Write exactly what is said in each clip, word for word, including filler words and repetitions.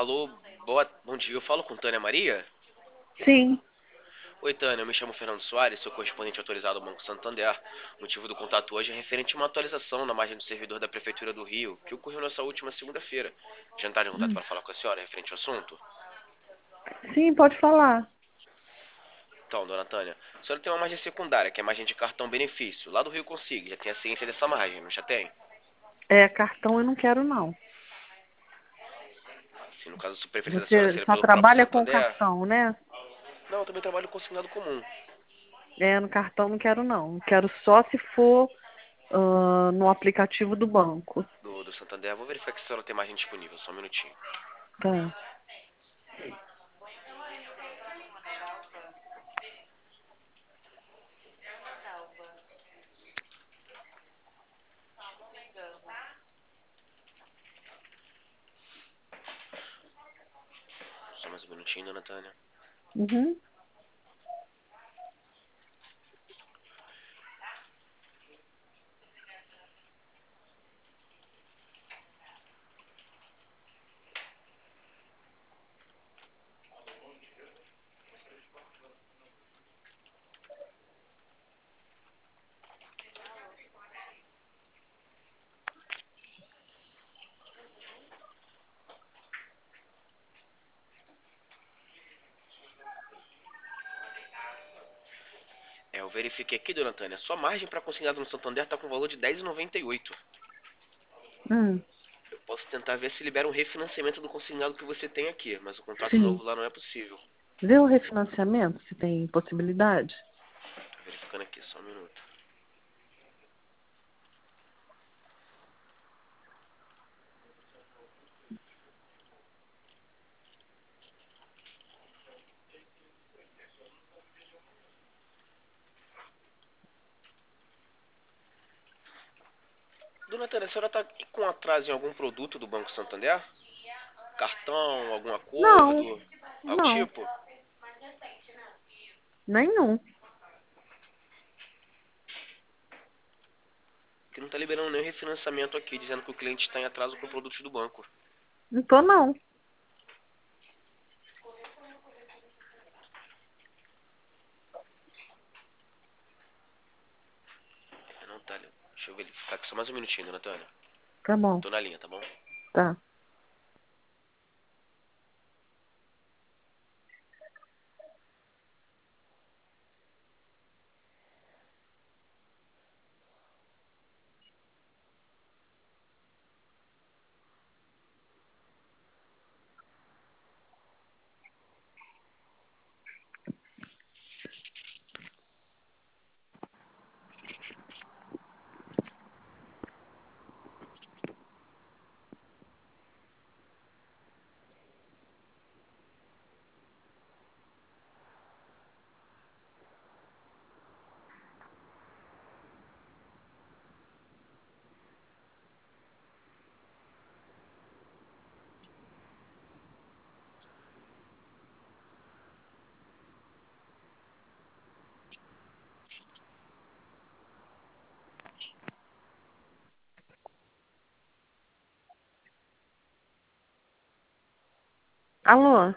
Alô, boa, bom dia. Eu falo com Tânia Maria? Sim. Oi, Tânia. Eu me chamo Fernando Soares, sou correspondente autorizado do Banco Santander. O motivo do contato hoje é referente a uma atualização na margem do servidor da Prefeitura do Rio, que ocorreu nessa última segunda-feira. Já entraram em contato Hum. para falar com a senhora referente ao assunto? Sim, pode falar. Então, dona Tânia, a senhora tem uma margem secundária, que é a margem de cartão benefício. Lá do Rio Consigo, já tem a ciência dessa margem, não já tem? É, cartão eu não quero, não. Se no caso, a preferência da senhora Você seria só pelo próprio trabalha com Santander? cartão, né? Não, eu também trabalho com consignado comum É, no cartão não quero, não. Quero só se for ah, no aplicativo do banco. do, do Santander. Vou verificar que a senhora tem margem disponível, só um minutinho. Tá. Só mais um minutinho, dona Tânia. Uhum. É, eu verifiquei aqui, dona Tânia. Sua margem para consignado no Santander está com valor de dez reais e noventa e oito centavos. Hum. Eu posso tentar ver se libera um refinanciamento do consignado que você tem aqui, mas o contrato Sim. novo lá não é possível. Vê o refinanciamento, se tem possibilidade. Tô verificando aqui, só um minuto. Dona Tânia, a senhora está com atraso em algum produto do Banco Santander? Cartão, algum Não, acordo, algo não, tipo? nenhum. Que não está liberando nenhum refinanciamento aqui, dizendo que o cliente está em atraso com produtos do banco. Não tô, não. É, não tá. Deixa eu verificar aqui só mais um minutinho, dona Tânia. Tá bom. Tô na linha, tá bom? Tá. Alô?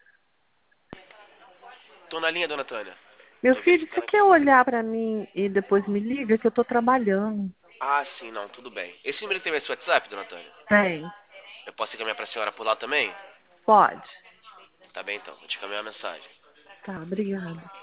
Tô na linha, dona Tânia. Meu Tô filho, você verificando quer aqui. olhar pra mim e depois me liga que eu tô trabalhando? Ah, sim, não, tudo bem. Esse número tem esse WhatsApp, dona Tânia? Tem. Eu posso encaminhar pra senhora por lá também? Pode. Tá bem então, vou te encaminhar a mensagem. Tá, obrigada.